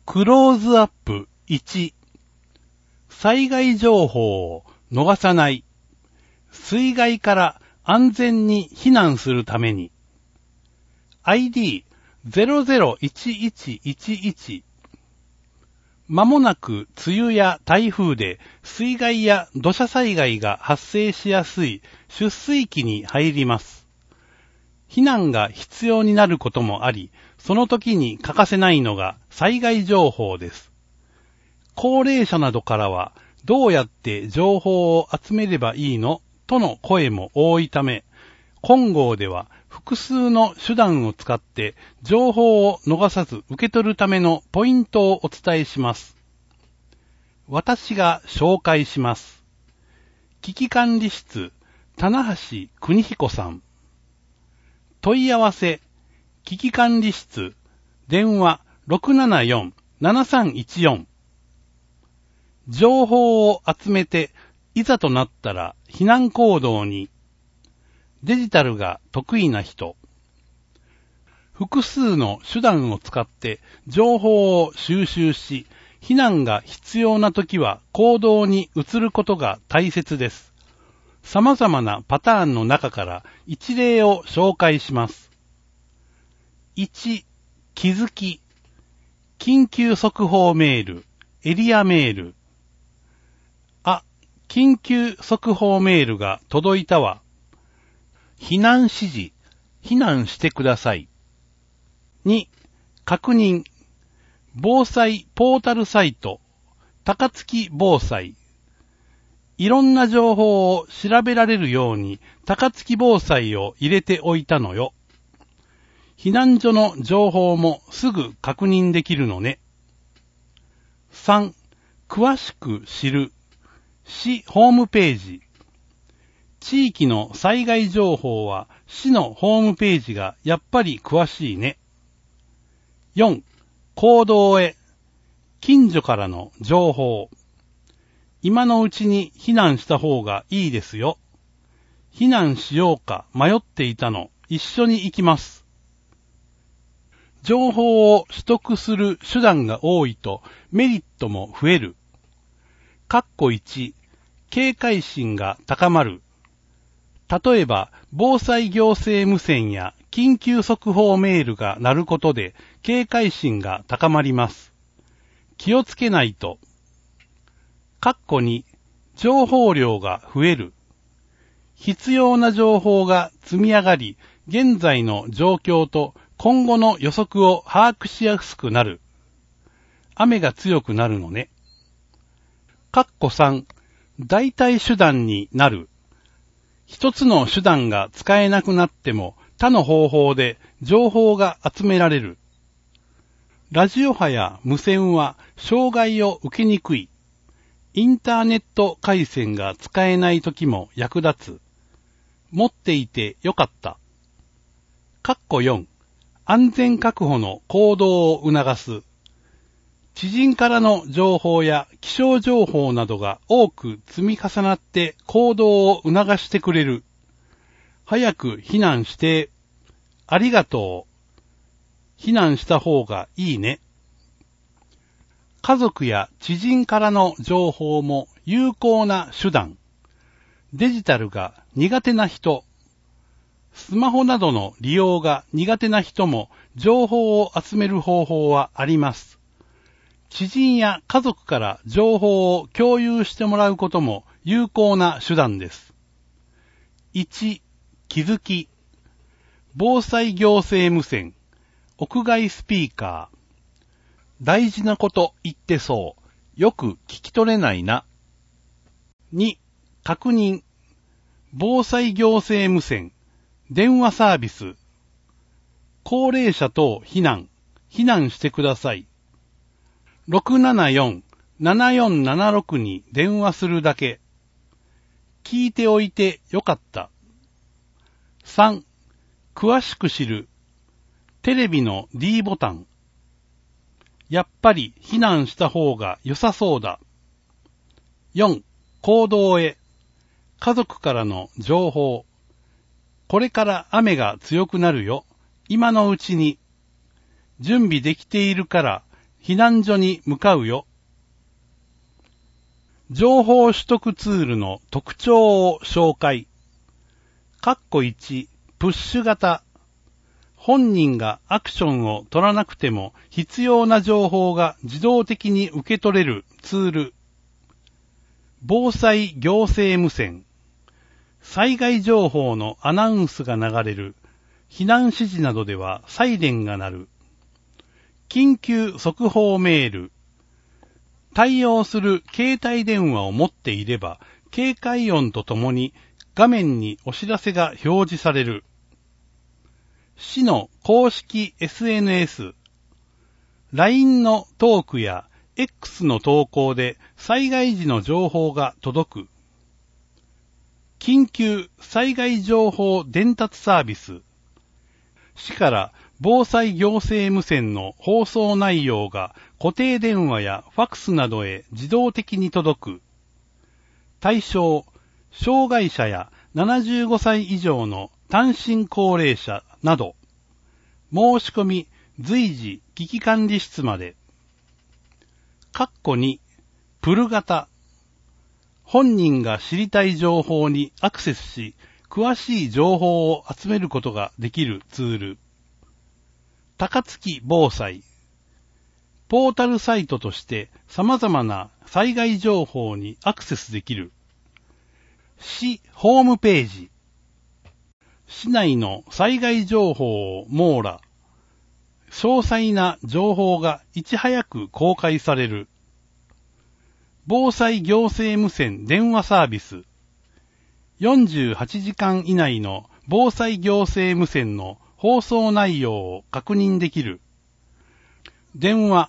クローズアップ1、災害情報を逃さない。水害から安全に避難するために。ID001111。まもなく梅雨や台風で水害や土砂災害が発生しやすい出水期に入ります。避難が必要になることもあり、その時に欠かせないのが災害情報です。高齢者などからは、どうやって情報を集めればいいのとの声も多いため、本号では複数の手段を使って情報を逃さず受け取るためのポイントをお伝えします。私が紹介します。危機管理室、棚橋邦彦さん。問い合わせ、危機管理室、電話 674-7314。情報を集めて、いざとなったら避難行動に。デジタルが得意な人。複数の手段を使って情報を収集し、避難が必要なときは行動に移ることが大切です。様々なパターンの中から一例を紹介します。1、気づき。緊急速報メール、エリアメール。緊急速報メールが届いたわ。避難指示、避難してください。2、確認。防災ポータルサイト、高槻防災。いろんな情報を調べられるように高槻防災を入れておいたのよ。避難所の情報もすぐ確認できるのね。3、詳しく知る。市ホームページ。地域の災害情報は市のホームページがやっぱり詳しいね。4、行動へ。近所からの情報。今のうちに避難した方がいいですよ。避難しようか迷っていたの、一緒に行きます。情報を取得する手段が多いとメリットも増える。1、警戒心が高まる。例えば、防災行政無線や緊急速報メールが鳴ることで警戒心が高まります。気をつけないと。2、情報量が増える。必要な情報が積み上がり、現在の状況と今後の予測を把握しやすくなる。雨が強くなるのね。3、代替手段になる。一つの手段が使えなくなっても他の方法で情報が集められる。ラジオ波や無線は障害を受けにくい。インターネット回線が使えないときも役立つ。持っていてよかった。4、安全確保の行動を促す。知人からの情報や気象情報などが多く積み重なって行動を促してくれる。早く避難して、ありがとう。避難した方がいいね。家族や知人からの情報も有効な手段。デジタルが苦手な人。スマホなどの利用が苦手な人も情報を集める方法はあります。知人や家族から情報を共有してもらうことも有効な手段です。1、気づき。防災行政無線。屋外スピーカー。大事なこと言ってそう。よく聞き取れないな。2、確認。防災行政無線。電話サービス。高齢者等避難してください。674-7476に電話するだけ。聞いておいてよかった。3、詳しく知る。テレビの D ボタン。やっぱり避難した方が良さそうだ。4、行動へ。家族からの情報。これから雨が強くなるよ。今のうちに。準備できているから避難所に向かうよ。情報取得ツールの特徴を紹介。1、プッシュ型。本人がアクションを取らなくても必要な情報が自動的に受け取れるツール。防災行政無線。災害情報のアナウンスが流れる。避難指示などではサイレンが鳴る。緊急速報メール。対応する携帯電話を持っていれば、警戒音とともに画面にお知らせが表示される。市の公式 SNS。LINE のトークや X の投稿で災害時の情報が届く。緊急災害情報伝達サービス。市から防災行政無線の放送内容が固定電話やファクスなどへ自動的に届く。対象、障害者や75歳以上の単身高齢者など。申し込み随時危機管理室まで。2、プル型。本人が知りたい情報にアクセスし、詳しい情報を集めることができるツール。高槻防災。ポータルサイトとして様々な災害情報にアクセスできる。市ホームページ。市内の災害情報を網羅。詳細な情報がいち早く公開される。防災行政無線電話サービス。48時間以内の防災行政無線の放送内容を確認できる。電話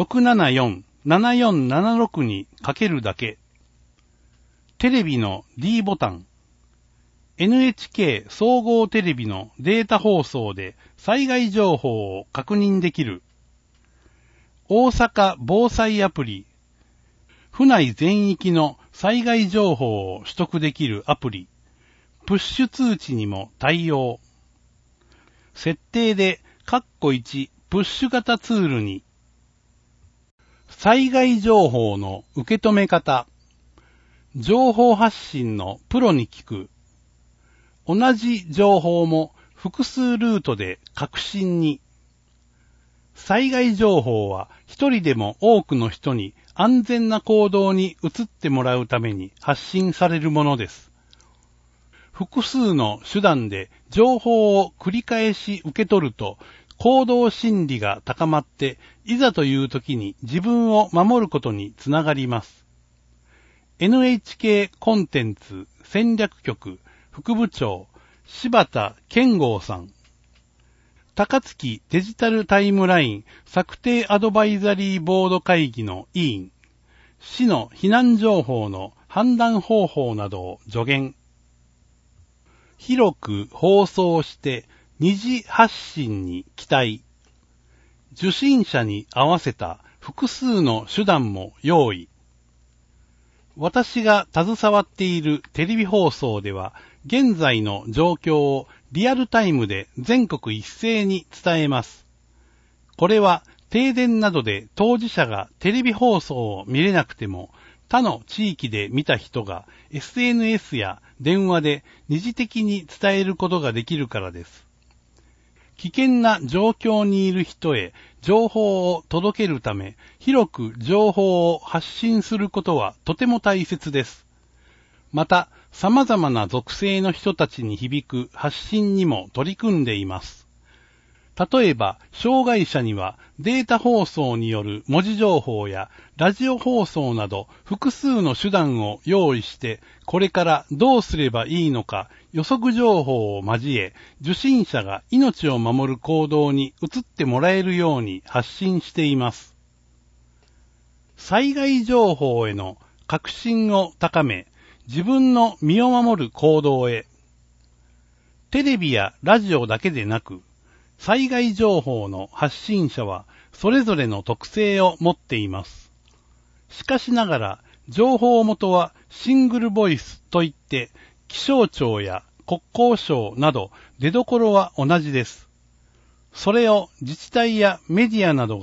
674-7476 にかけるだけ。テレビの D ボタン。NHK 総合テレビのデータ放送で災害情報を確認できる。大阪防災アプリ。府内全域の災害情報を取得できるアプリ。プッシュ通知にも対応。設定で、1、プッシュ型ツールに。災害情報の受け止め方。情報発信のプロに聞く。同じ情報も複数ルートで確信に。災害情報は一人でも多くの人に安全な行動に移ってもらうために発信されるものです。複数の手段で情報を繰り返し受け取ると行動心理が高まっていざという時に自分を守ることにつながります。NHK コンテンツ戦略局副部長、柴田健吾さん。高槻デジタルタイムライン策定アドバイザリーボード会議の委員。市の避難情報の判断方法などを助言。広く放送して二次発信に期待。受信者に合わせた複数の手段も用意。私が携わっているテレビ放送では、現在の状況をリアルタイムで全国一斉に伝えます。これは停電などで当事者がテレビ放送を見れなくても、他の地域で見た人が SNS や電話で二次的に伝えることができるからです。危険な状況にいる人へ情報を届けるため、広く情報を発信することはとても大切です。また、様々な属性の人たちに響く発信にも取り組んでいます。例えば、障害者にはデータ放送による文字情報やラジオ放送など複数の手段を用意して、これからどうすればいいのか予測情報を交え、受信者が命を守る行動に移ってもらえるように発信しています。災害情報への確信を高め、自分の身を守る行動へ。テレビやラジオだけでなく、災害情報の発信者はそれぞれの特性を持っています。しかしながら、情報元はシングルボイスといって、気象庁や国交省など出所は同じです。それを自治体やメディアなどが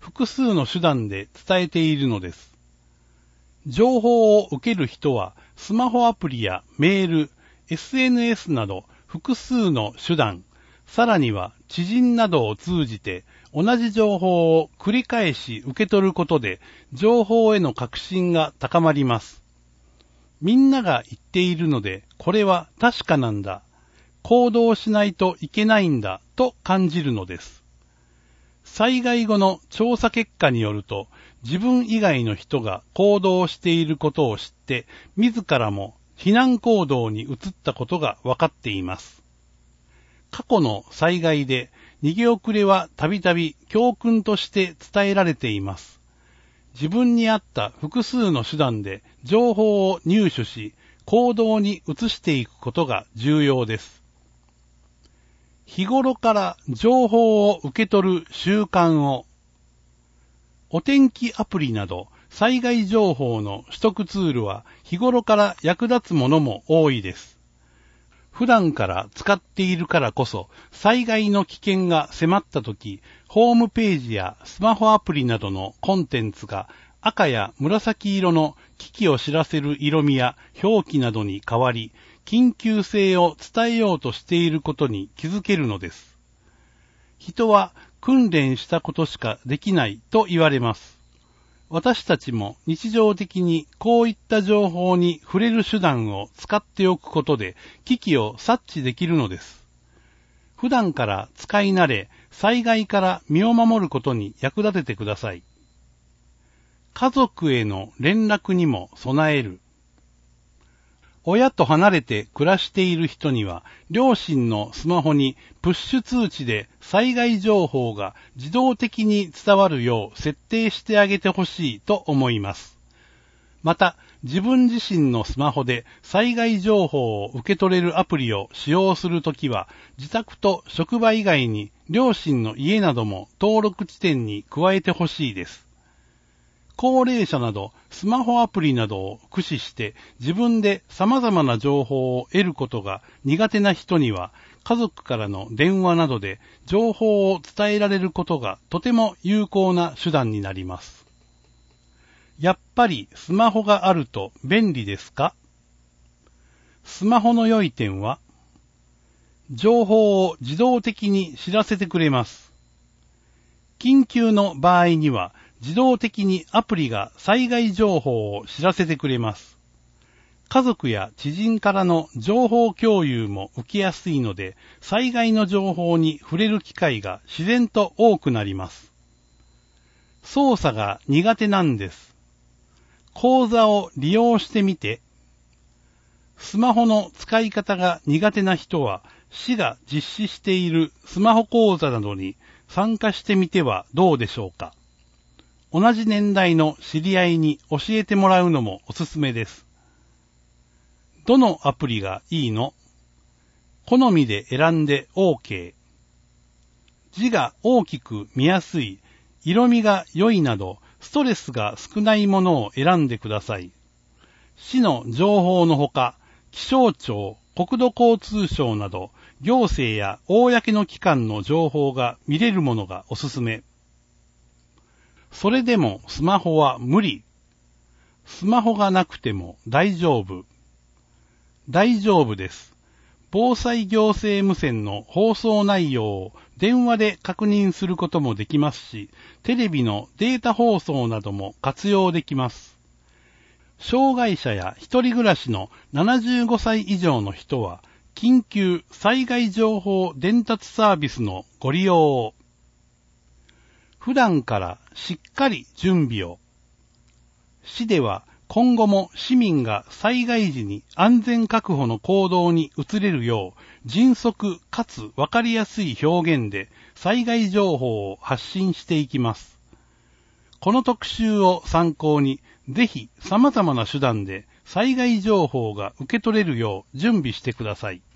複数の手段で伝えているのです。情報を受ける人はスマホアプリやメール、SNS など複数の手段、さらには知人などを通じて同じ情報を繰り返し受け取ることで情報への確信が高まります。みんなが言っているのでこれは確かなんだ。行動しないといけないんだと感じるのです。災害後の調査結果によると、自分以外の人が行動していることを知って、自らも避難行動に移ったことが分かっています。過去の災害で逃げ遅れはたびたび教訓として伝えられています。自分に合った複数の手段で情報を入手し、行動に移していくことが重要です。日頃から情報を受け取る習慣を、お天気アプリなど災害情報の取得ツールは日頃から役立つものも多いです。普段から使っているからこそ災害の危険が迫ったとき、ホームページやスマホアプリなどのコンテンツが赤や紫色の危機を知らせる色味や表記などに変わり、緊急性を伝えようとしていることに気づけるのです。人は訓練したことしかできないと言われます。私たちも日常的にこういった情報に触れる手段を使っておくことで危機を察知できるのです。普段から使い慣れ、災害から身を守ることに役立ててください。家族への連絡にも備える。親と離れて暮らしている人には、両親のスマホにプッシュ通知で災害情報が自動的に伝わるよう設定してあげてほしいと思います。また、自分自身のスマホで災害情報を受け取れるアプリを使用するときは、自宅と職場以外に両親の家なども登録地点に加えてほしいです。高齢者などスマホアプリなどを駆使して自分で様々な情報を得ることが苦手な人には家族からの電話などで情報を伝えられることがとても有効な手段になります。やっぱりスマホがあると便利ですか？スマホの良い点は、情報を自動的に知らせてくれます。緊急の場合には自動的にアプリが災害情報を知らせてくれます。家族や知人からの情報共有も受けやすいので、災害の情報に触れる機会が自然と多くなります。操作が苦手なんです。講座を利用してみて。スマホの使い方が苦手な人は、市が実施しているスマホ講座などに参加してみてはどうでしょうか。同じ年代の知り合いに教えてもらうのもおすすめです。どのアプリがいいの？好みで選んで OK。字が大きく見やすい、色味が良いなど、ストレスが少ないものを選んでください。市の情報のほか、気象庁、国土交通省など、行政や公の機関の情報が見れるものがおすすめ。それでもスマホは無理。スマホがなくても大丈夫。大丈夫です。防災行政無線の放送内容を電話で確認することもできますし、テレビのデータ放送なども活用できます。障害者や一人暮らしの75歳以上の人は、緊急災害情報伝達サービスのご利用を。普段からしっかり準備を。市では今後も市民が災害時に安全確保の行動に移れるよう迅速かつわかりやすい表現で災害情報を発信していきます。この特集を参考にぜひ様々な手段で災害情報が受け取れるよう準備してください。